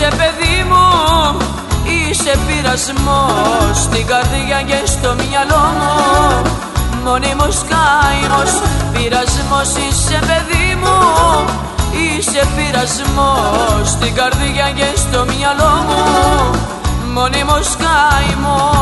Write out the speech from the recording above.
είσαι παιδί μου, είσαι πειρασμός στην καρδιά και στο μυαλό μου. Μόνιμος καημός, πειρασμός είσαι παιδί μου, είσαι πειρασμός στην καρδιά και στο μυαλό μου. Μόνιμος καημός.